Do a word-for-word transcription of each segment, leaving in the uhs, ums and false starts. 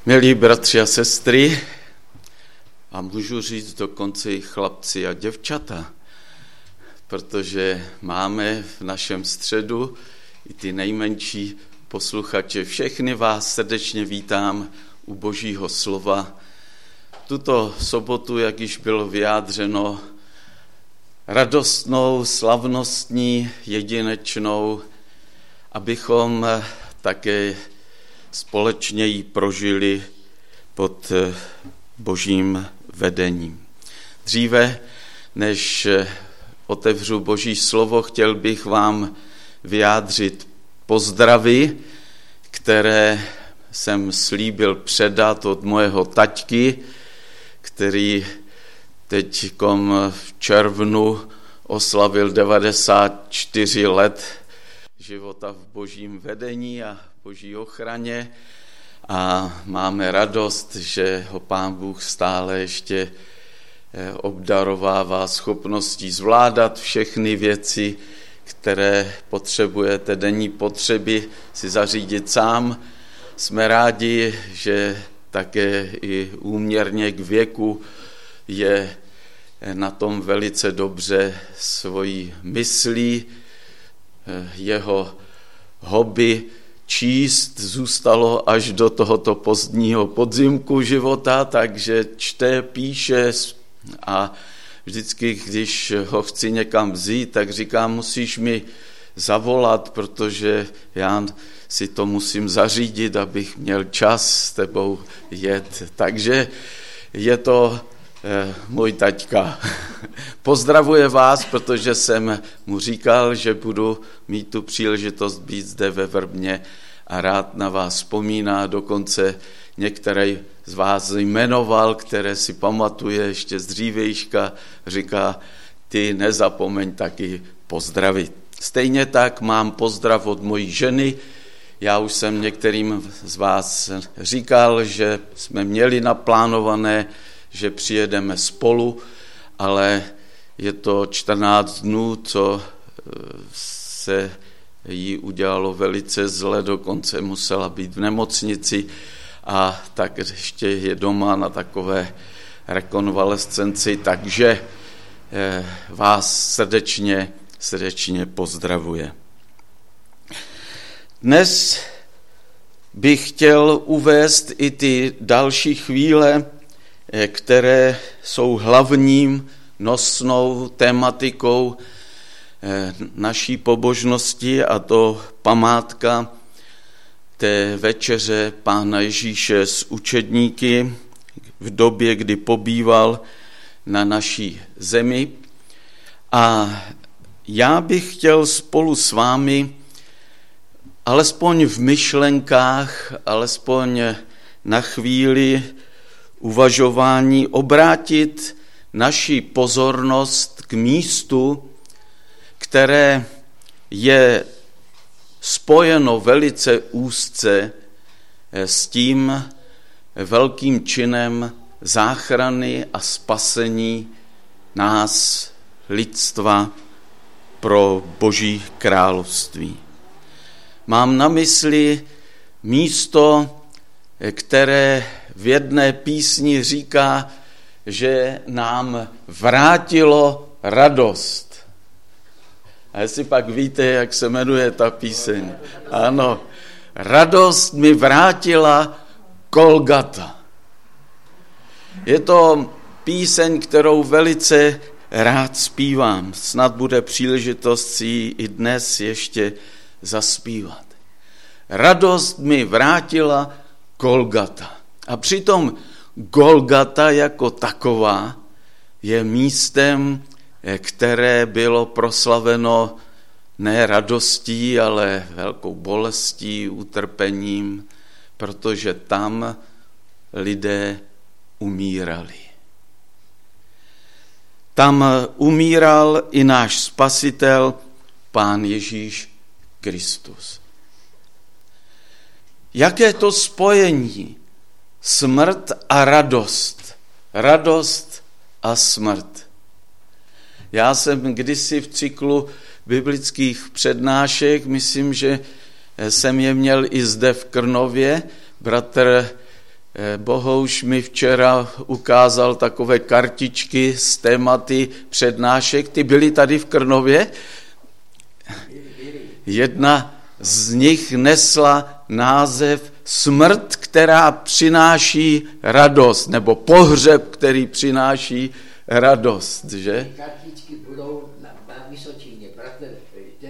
Milí bratři a sestry, a můžu říct dokonce i chlapci a děvčata, protože máme v našem středu i ty nejmenší posluchače. Všechny vás srdečně vítám u Božího slova. Tuto sobotu, jak již bylo vyjádřeno, radostnou, slavnostní, jedinečnou, abychom také společně ji prožili pod Božím vedením. Dříve, než otevřu Boží slovo, chtěl bych vám vyjádřit pozdravy, které jsem slíbil předat od mojeho taťky, který teď v červnu oslavil devadesát čtyři let života v Božím vedení a Boží ochraně a máme radost, že ho Pán Bůh stále ještě obdarovává schopností zvládat všechny věci, které potřebujete, denní potřeby si zařídit sám. Jsme rádi, že také i úměrně k věku je na tom velice dobře svojí myslí. Jeho hobby číst zůstalo až do tohoto pozdního podzimku života, takže čte, píše a vždycky, když ho chci někam vzít, tak říkám, musíš mi zavolat, protože já si to musím zařídit, abych měl čas s tebou jet. Takže je to eh, můj taťka. Pozdravuje vás, protože jsem mu říkal, že budu mít tu příležitost být zde ve Vrbně a rád na vás vzpomíná, dokonce některé z vás jmenoval, které si pamatuje ještě z dřívejška, říká, ty nezapomeň taky pozdravit. Stejně tak mám pozdrav od mojí ženy. Já už jsem některým z vás říkal, že jsme měli naplánované, že přijedeme spolu, ale je to čtrnáct dnů, co se jí udělalo velice zle, dokonce musela být v nemocnici a tak ještě je doma na takové rekonvalescenci, takže vás srdečně, srdečně pozdravuje. Dnes bych chtěl uvést i ty další chvíle, které jsou hlavním nosnou tématikou naší pobožnosti, a to památka té večeře Pána Ježíše s učedníky v době, kdy pobýval na naší zemi. A já bych chtěl spolu s vámi alespoň v myšlenkách, alespoň na chvíli uvažování obrátit naši pozornost k místu, které je spojeno velice úzce s tím velkým činem záchrany a spasení nás, lidstva, pro Boží království. Mám na mysli místo, které v jedné písni říká, že nám vrátilo radost. A jestli pak víte, jak se jmenuje ta píseň. Ano, radost mi vrátila Golgata. Je to píseň, kterou velice rád zpívám. Snad bude příležitost si ji i dnes ještě zaspívat. Radost mi vrátila Golgata. A přitom Golgata jako taková je místem, které bylo proslaveno ne radostí, ale velkou bolestí, utrpením, protože tam lidé umírali. Tam umíral i náš Spasitel, Pán Ježíš Kristus. Jaké to spojení? Smrt a radost. Radost a smrt. Já jsem kdysi v cyklu biblických přednášek, myslím, že jsem je měl i zde v Krnově, bratr Bohouš mi včera ukázal takové kartičky s tématy přednášek. Ty byly tady v Krnově? Jedna z nich nesla název Smrt, která přináší radost, nebo pohřeb, který přináší radost, že? Ty kartičky budou na, na Vysočině, bratr, ten,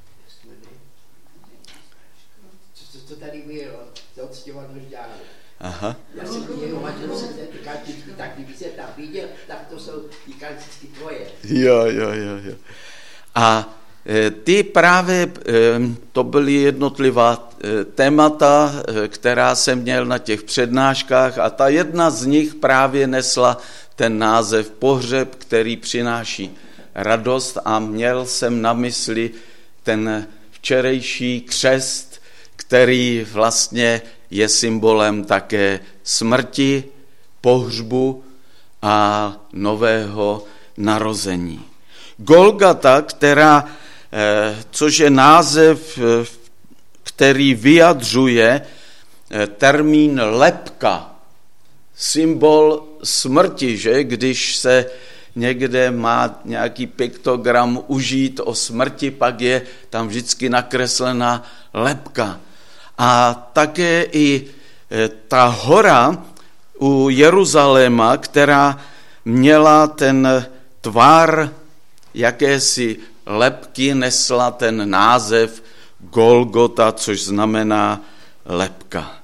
co, co tady bylo, to odstěvat Rožďánu. Aha. Já jsem jeho manžel jsem ty kartičky, tak kdyby se tam viděl, tak to jsou ty kartičky tvoje. Jo, jo, jo, jo. A ty právě, to byly jednotlivá témata, která jsem měl na těch přednáškách a ta jedna z nich právě nesla ten název pohřeb, který přináší radost a měl jsem na mysli ten včerejší křest, který vlastně je symbolem také smrti, pohřbu a nového narození. Golgata, která, což je název, který vyjadřuje termín lebka, symbol smrti, že? Když se někde má nějaký piktogram užít o smrti, pak je tam vždycky nakreslená lebka. A také i ta hora u Jeruzaléma, která měla ten tvar jakési lebky, nesla ten název Golgota, což znamená lebka.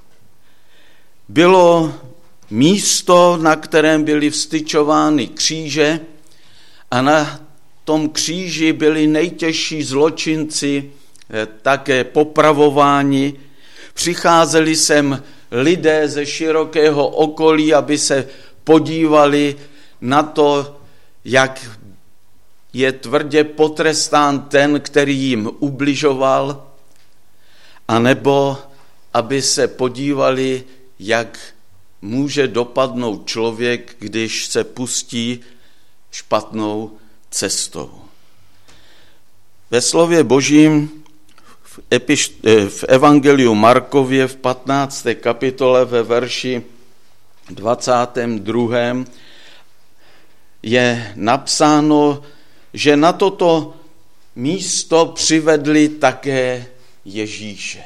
Bylo místo, na kterém byly vstyčovány kříže a na tom kříži byli nejtěžší zločinci také popravováni. Přicházeli sem lidé ze širokého okolí, aby se podívali na to, jak je tvrdě potrestán ten, který jim ubližoval, anebo aby se podívali, jak může dopadnout člověk, když se pustí špatnou cestou. Ve slově Božím v, epiš- v Evangeliu Markově v patnácté kapitole ve verši dvacátém druhém je napsáno, že na toto místo přivedli také Ježíše.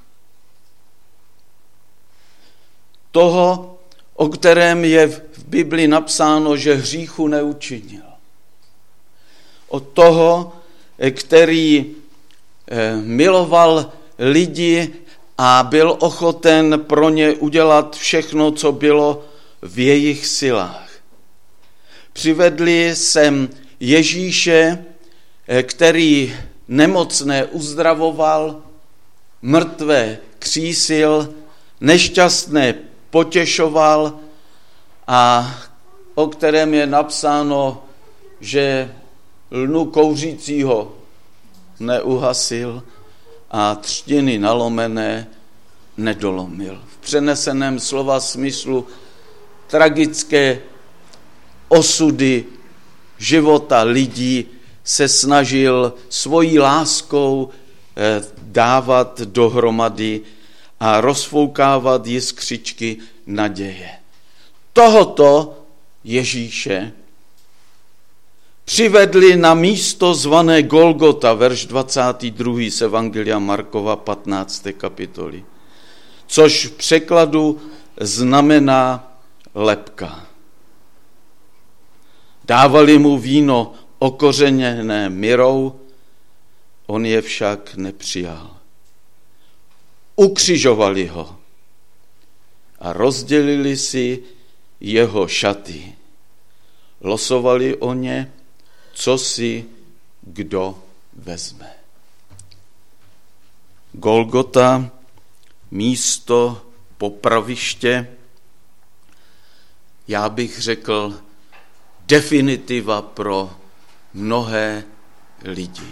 Toho, o kterém je v Bibli napsáno, že hříchu neučinil. Od toho, který miloval lidi a byl ochoten pro ně udělat všechno, co bylo v jejich silách. Přivedli sem Ježíše, který nemocné uzdravoval, mrtvé křísil, nešťastné potěšoval a o kterém je napsáno, že lnu kouřícího neuhasil a třtiny nalomené nedolomil. V přeneseném slova smyslu tragické osudy života lidí se snažil svojí láskou dávat dohromady a rozfoukávat jiskřičky naděje. Tohoto Ježíše přivedli na místo zvané Golgota, verš dvacátý druhý z Evangelia Markova patnácté kapitoly, což v překladu znamená lebka. Dávali mu víno okořeněné myrou, on je však nepřijal. Ukřižovali ho a rozdělili si jeho šaty. Losovali o ně, co si kdo vezme. Golgota, místo popraviště, já bych řekl definitiva pro mnohé lidi.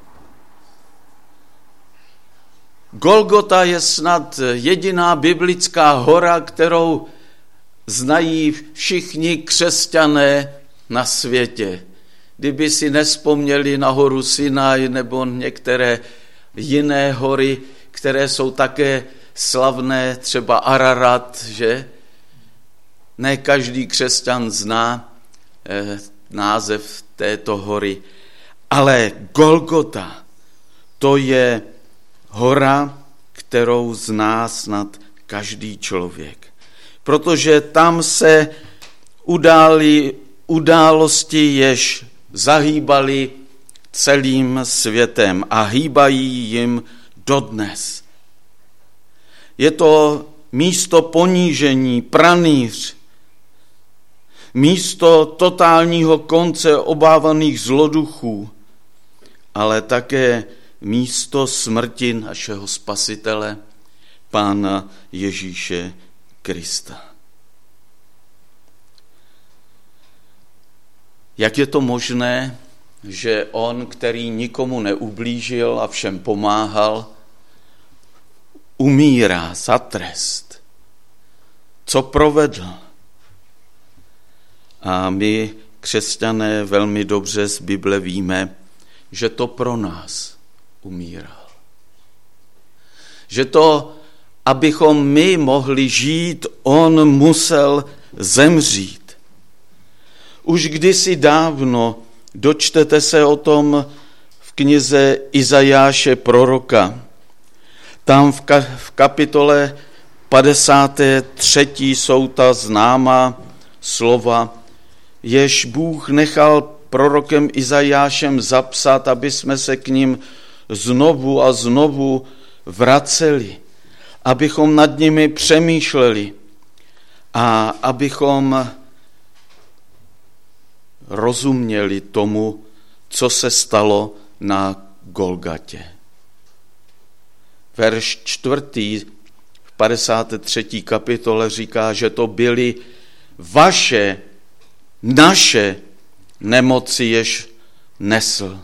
Golgota je snad jediná biblická hora, kterou znají všichni křesťané na světě. Kdyby si nespomněli na horu Sinaj nebo některé jiné hory, které jsou také slavné, třeba Ararat, že? Ne každý křesťan zná eh, název této hory, ale Golgota, to je hora, kterou zná snad každý člověk. Protože tam se udály události, jež zahýbaly celým světem a hýbají jim dodnes. Je to místo ponížení, pranýř, místo totálního konce obávaných zloduchů, ale také místo smrti našeho Spasitele, Pána Ježíše Krista. Jak je to možné, že on, který nikomu neublížil a všem pomáhal, umírá za trest? Co provedl? A my, křesťané, velmi dobře z Bible víme, že to pro nás umíral. Že to, abychom my mohli žít, on musel zemřít. Už kdysi dávno, dočtete se o tom v knize Izajáše proroka. Tam v, ka- v kapitole padesáté třetí jsou ta známá slova, jež Bůh nechal prorokem Izajášem zapsat, aby jsme se k ním znovu a znovu vraceli, abychom nad nimi přemýšleli a abychom rozuměli tomu, co se stalo na Golgatě. Verš čtvrtý v padesáté třetí kapitole říká, že to byly vaše, naše nemoci, jež nesl.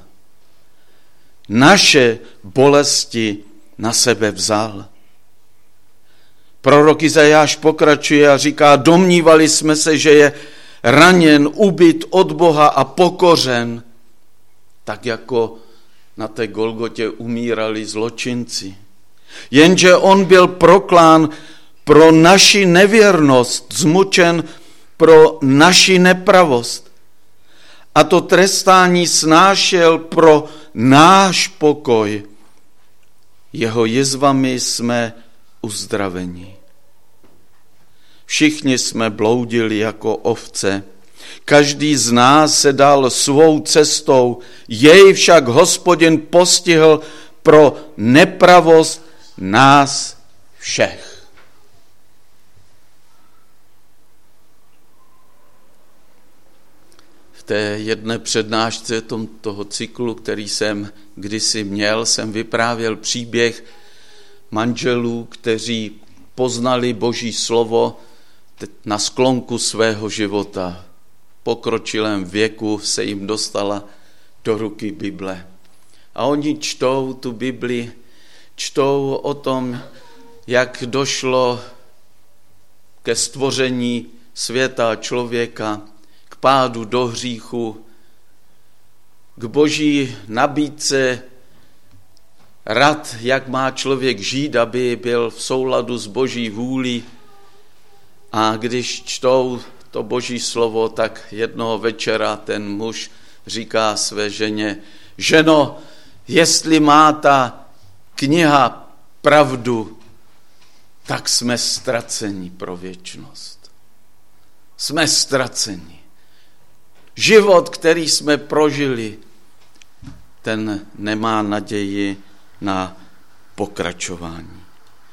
Naše bolesti na sebe vzal. Prorok Izajáš pokračuje a říká, domnívali jsme se, že je raněn, ubit od Boha a pokořen, tak jako na té Golgotě umírali zločinci. Jenže on byl proklán pro naši nevěrnost, zmučen pro naši nepravost. A to trestání snášel pro náš pokoj. Jeho jizvami jsme uzdraveni. Všichni jsme bloudili jako ovce. Každý z nás se dal svou cestou, jej však Hospodin postihl pro nepravost nás všech. V té jedné přednášce tom, toho cyklu, který jsem kdysi měl, jsem vyprávěl příběh manželů, kteří poznali Boží slovo na sklonku svého života. V pokročilém věku se jim dostala do ruky Bible. A oni čtou tu Bibli, čtou o tom, jak došlo ke stvoření světa a člověka, k pádu do hříchu, k Boží nabídce rad, jak má člověk žít, aby byl v souladu s Boží vůlí. A když čtou to Boží slovo, tak jednoho večera ten muž říká své ženě, ženo, jestli má ta kniha pravdu, tak jsme ztraceni pro věčnost. Jsme ztraceni. Život, který jsme prožili, ten nemá naději na pokračování.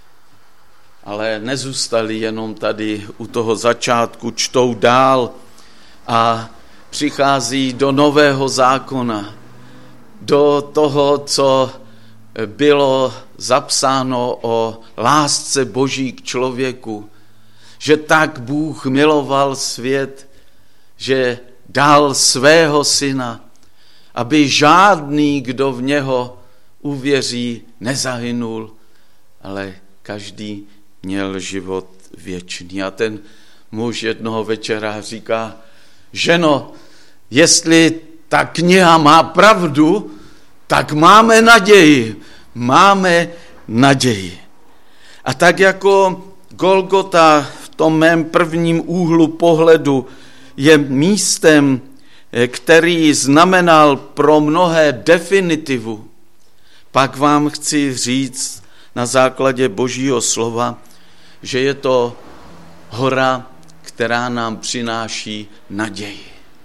Ale nezůstali jenom tady u toho začátku, čtou dál a přichází do nového zákona, do toho, co bylo zapsáno o lásce Boží k člověku, že tak Bůh miloval svět, že dal svého syna, aby žádný, kdo v něho uvěří, nezahynul, ale každý měl život věčný. A ten muž jednoho večera říká, ženo, jestli ta kniha má pravdu, tak máme naději. Máme naději. A tak jako Golgota v tom mém prvním úhlu pohledu je místem, který znamenal pro mnohé definitivu, pak vám chci říct na základě Božího slova, že je to hora, která nám přináší naději.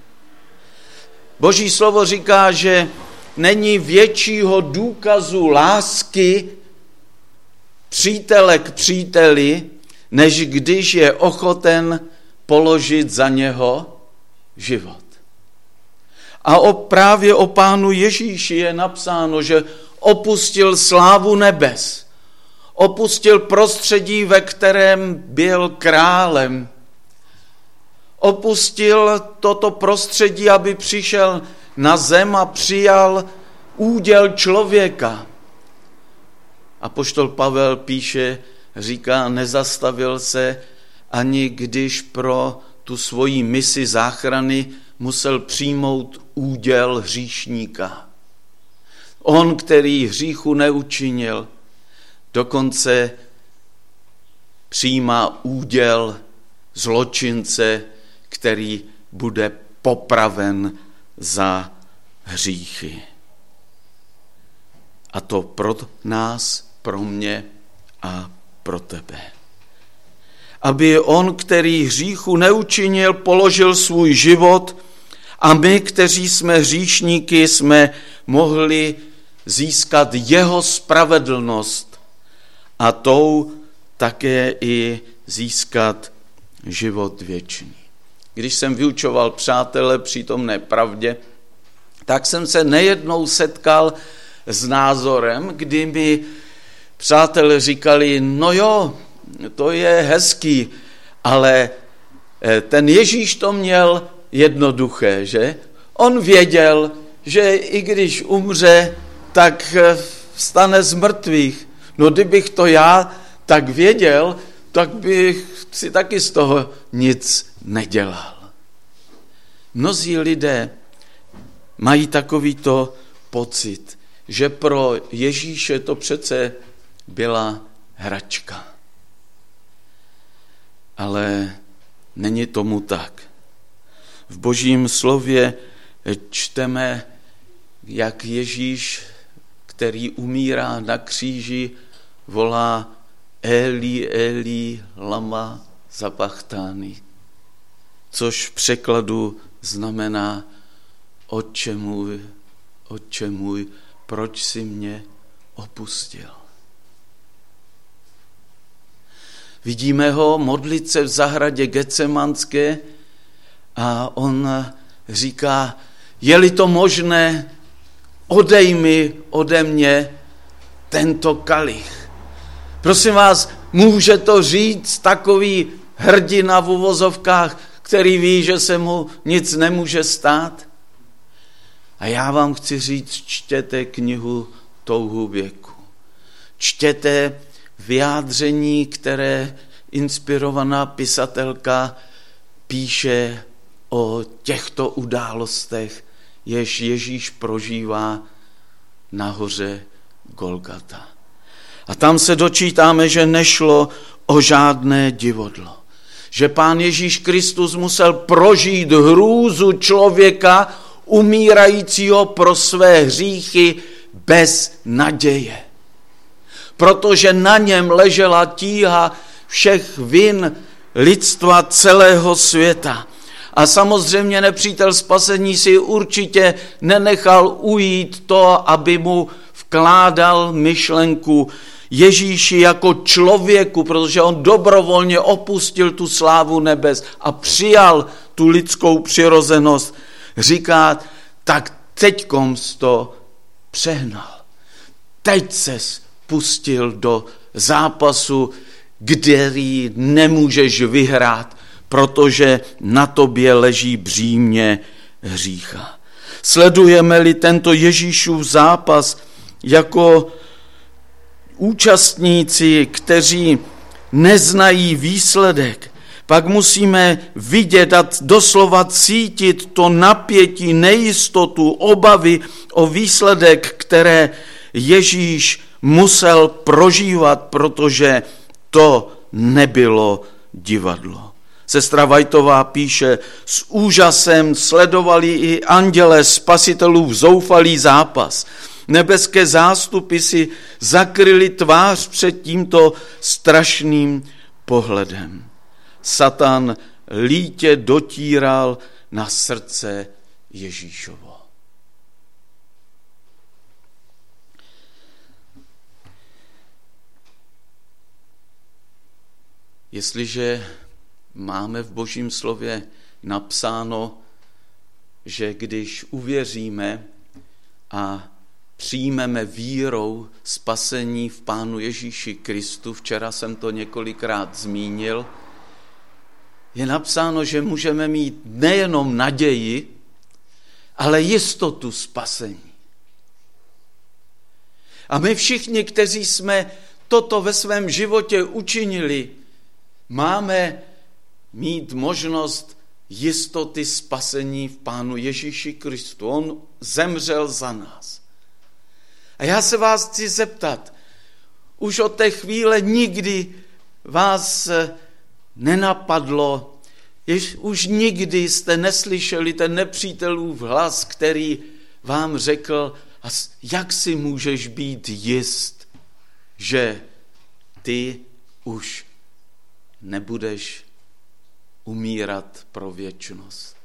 Boží slovo říká, že není většího důkazu lásky přítele k příteli, než když je ochoten položit za něho život. A o, právě o Pánu Ježíši je napsáno, že opustil slávu nebes, opustil prostředí, ve kterém byl králem, opustil toto prostředí, aby přišel na zem a přijal úděl člověka. Apoštol Pavel píše, říká, nezastavil se, ani když pro tu svoji misi záchrany musel přijmout úděl hříšníka. On, který hříchu neučinil, dokonce přijímá úděl zločince, který bude popraven za hříchy. A to pro nás, pro mě a pro tebe. Aby on, který hříchu neučinil, položil svůj život a my, kteří jsme hříšníky, jsme mohli získat jeho spravedlnost a tou také i získat život věčný. Když jsem vyučoval přátele přítomné pravdě, tak jsem se nejednou setkal s názorem, kdy mi přátelé říkali, no jo, to je hezký, ale ten Ježíš to měl jednoduché, že? On věděl, že i když umře, tak vstane z mrtvých. No kdybych to já tak věděl, tak bych si taky z toho nic nedělal. Mnozí lidé mají takovýto pocit, že pro Ježíše to přece byla hračka. Ale není tomu tak. V Božím slově čteme, jak Ježíš, který umírá na kříži, volá Eli, Eli, lama sabachthani, což v překladu znamená Otče můj, Otče můj, proč jsi mě opustil? Vidíme ho modlit se v zahradě Getsemanské a on říká, je-li to možné, odej mi ode mě tento kalich. Prosím vás, může to říct takový hrdina v uvozovkách, který ví, že se mu nic nemůže stát? A já vám chci říct, čtěte knihu Touhu věku. Čtěte vyjádření, které inspirovaná pisatelka píše o těchto událostech, jež Ježíš prožívá na hoře Golgata. A tam se dočítáme, že nešlo o žádné divadlo. Že Pán Ježíš Kristus musel prožít hrůzu člověka umírajícího pro své hříchy bez naděje. Protože na něm ležela tíha všech vin lidstva celého světa. A samozřejmě nepřítel spasení si určitě nenechal ujít to, aby mu vkládal myšlenku Ježíši jako člověku, protože on dobrovolně opustil tu slávu nebes a přijal tu lidskou přirozenost. Říká, tak teďkom jsi to přehnal. Teď ses pustil do zápasu, který nemůžeš vyhrát, protože na tobě leží břímě hřícha. Sledujeme-li tento Ježíšův zápas jako účastníci, kteří neznají výsledek, pak musíme vidět a doslova cítit to napětí, nejistotu, obavy o výsledek, které Ježíš musel prožívat, protože to nebylo divadlo. Sestra Vajtová píše, s úžasem sledovali i andělé spasitelův zoufalý zápas. Nebeské zástupy si zakryli tvář před tímto strašným pohledem. Satan lítě dotíral na srdce Ježíšovo. Jestliže máme v Božím slově napsáno, že když uvěříme a přijmeme vírou spasení v Pánu Ježíši Kristu, včera jsem to několikrát zmínil, je napsáno, že můžeme mít nejenom naději, ale jistotu spasení. A my všichni, kteří jsme toto ve svém životě učinili, máme mít možnost jistoty spasení v Pánu Ježíši Kristu. On zemřel za nás. A já se vás chci zeptat, už od té chvíle nikdy vás nenapadlo, jež už nikdy jste neslyšeli ten nepřítelův hlas, který vám řekl, a jak si můžeš být jist, že ty už nebudeš umírat pro věčnost.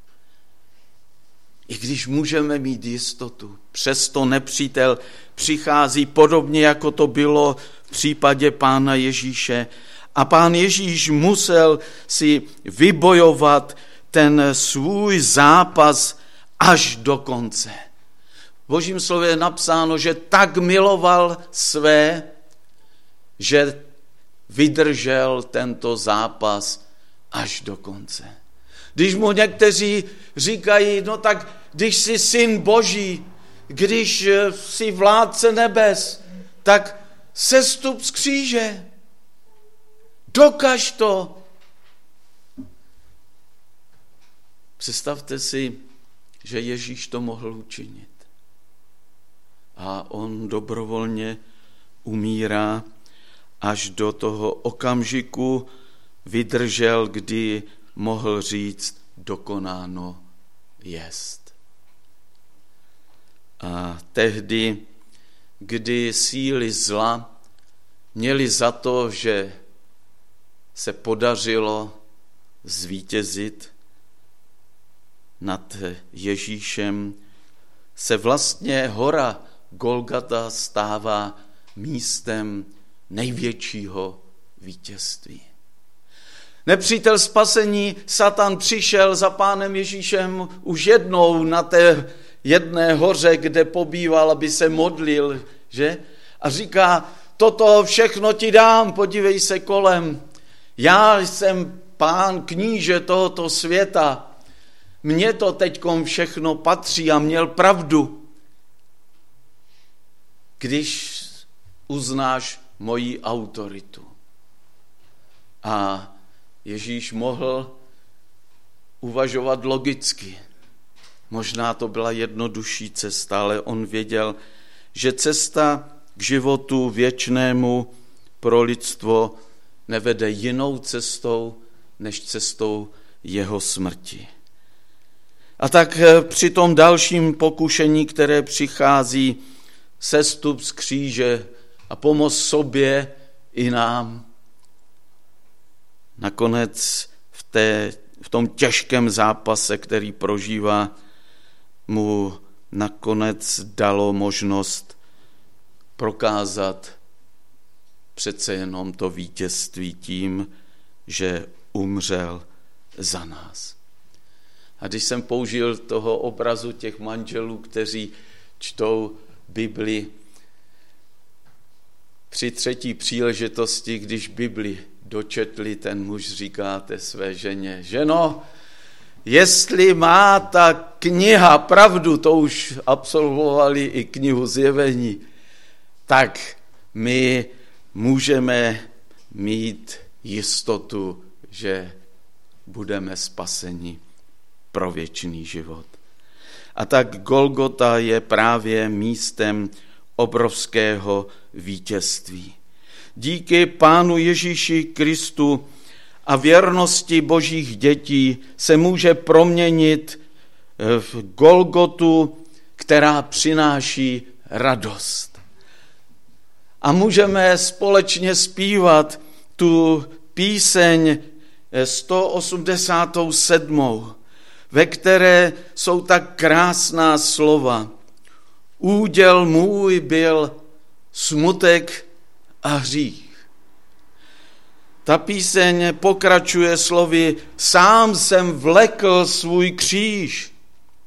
I když můžeme mít jistotu, přesto nepřítel přichází podobně, jako to bylo v případě Pána Ježíše. A Pán Ježíš musel si vybojovat ten svůj zápas až do konce. V Božím slově je napsáno, že tak miloval své, že vydržel tento zápas až do konce. Když mu někteří říkají, no tak když jsi syn Boží, když jsi vládce nebes, tak sestup z kříže. Dokaž to. Představte si, že Ježíš to mohl učinit. A on dobrovolně umírá až do toho okamžiku vydržel, kdy mohl říct, dokonáno jest. A tehdy, kdy síly zla měly za to, že se podařilo zvítězit nad Ježíšem, se vlastně hora Golgata stává místem největšího vítězství. Nepřítel spasení, Satan, přišel za Pánem Ježíšem už jednou na té jedné hoře, kde pobýval, aby se modlil, že? A říká, toto všechno ti dám, podívej se kolem. Já jsem pán kníže tohoto světa. Mně to teďkom všechno patří a měl pravdu. Když uznáš moji autoritu. A Ježíš mohl uvažovat logicky. Možná to byla jednodušší cesta, ale on věděl, že cesta k životu věčnému pro lidstvo nevede jinou cestou, než cestou jeho smrti. A tak při tom dalším pokušení, které přichází, sestup z kříže a pomoc sobě i nám, nakonec v, té, v tom těžkém zápase, který prožívá, mu nakonec dalo možnost prokázat přece jenom to vítězství tím, že umřel za nás. A když jsem použil toho obrazu těch manželů, kteří čtou Bibli, při třetí příležitosti, když Bibli dočetli, ten muž říká té své ženě, ženo, jestli má ta kniha pravdu, to už absolvovali i knihu Zjevení, tak my můžeme mít jistotu, že budeme spaseni pro věčný život. A tak Golgota je právě místem obrovského vítězství. Díky Pánu Ježíši Kristu a věrnosti božích dětí se může proměnit v Golgotu, která přináší radost. A můžeme společně zpívat tu píseň sto osmdesát sedm, ve které jsou tak krásná slova. Úděl můj byl smutek a hřích. Ta píseň pokračuje slovy: sám jsem vlekl svůj kříž.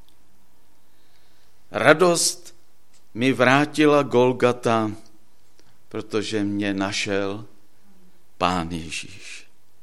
Radost mi vrátila Golgata, protože mě našel Pán Ježíš.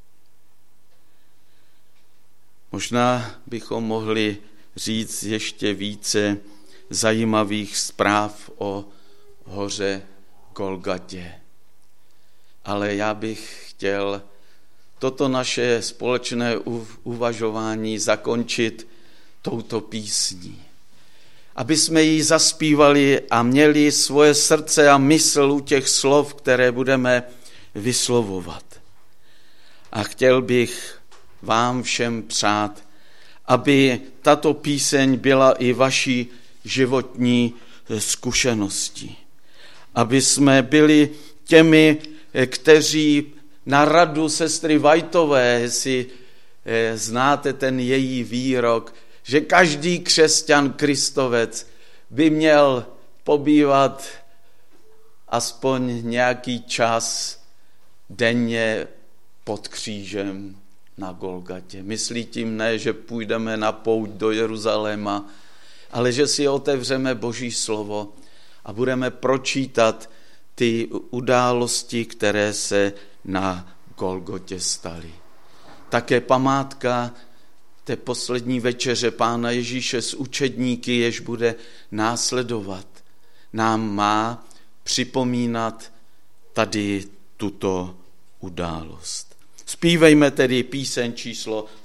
Možná bychom mohli říct ještě více zajímavých zpráv o hoře Golgatě. Ale já bych chtěl toto naše společné uvažování zakončit touto písní. Aby jsme ji zaspívali a měli svoje srdce a mysl u těch slov, které budeme vyslovovat. A chtěl bych vám všem přát, aby tato píseň byla i vaší životní zkušeností. Aby jsme byli těmi, kteří na radu sestry Whiteové, jestli znáte ten její výrok, že každý křesťan kristovec by měl pobývat aspoň nějaký čas denně pod křížem na Golgatě. Myslí tím ne, že půjdeme na pouť do Jeruzaléma, ale že si otevřeme Boží slovo a budeme pročítat ty události, které se na Golgotě staly. Také památka té poslední večeře Pána Ježíše s učedníky, jež bude následovat, nám má připomínat tady tuto událost. Zpívejme tedy píseň číslo